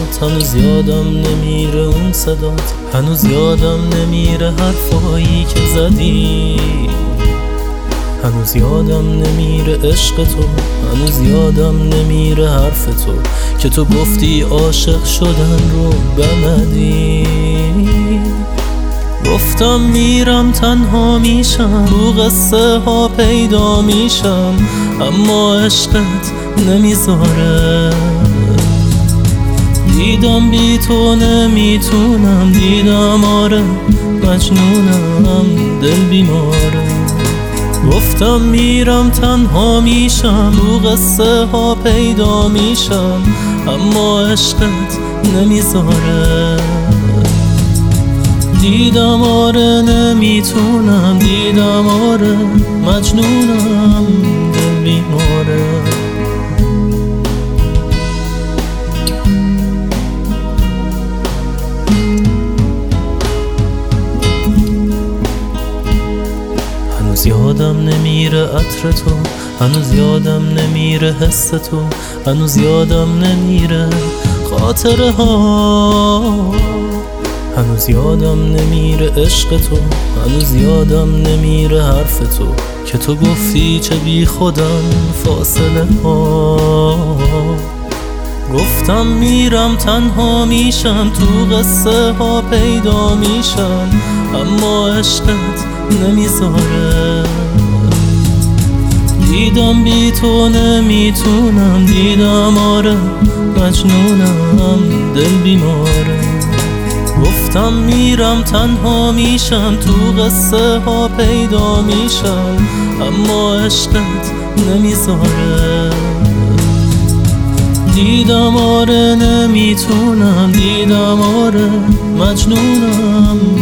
صدات، هنوز یادم نمیره اون صدات، هنوز یادم نمیره حرفایی که زدی، هنوز یادم نمیره عشق تو، هنوز یادم نمیره حرف تو که تو گفتی عاشق شدن رو بلدی. گفتم میرم تنها میشم، تو قصه ها پیدا میشم، اما عشقت نمیذاره. دیدم بی تو نمیتونم، دیدم آره مجنونم، دل بیماره. گفتم میرم تنها میشم، تو قصه ها پیدا میشم، اما عشقت نمیذاره. دیدم آره نمیتونم، دیدم آره مجنونم، دل بیماره. هنوز یادم نمیره عطر تو، هنوز یادم نمیره حس تو، هنوز یادم نمیره خاطره ها، هنوز یادم نمیره عشق تو، هنوز یادم نمیره حرف تو که تو گفتی چه بی خودم فاصله ها. گفتم میرم تنها میشم، تو قصه ها پیدا میشم، اما عشقت نمیذاره. دیدم بی تو نمیتونم، دیدم آره مجنونم، دل بیماره. گفتم میرم تنها میشم، تو قصه ها پیدا میشم، اما عشقت نمیذاره. دیدم آره نمیتونم، دیدم آره مجنونم،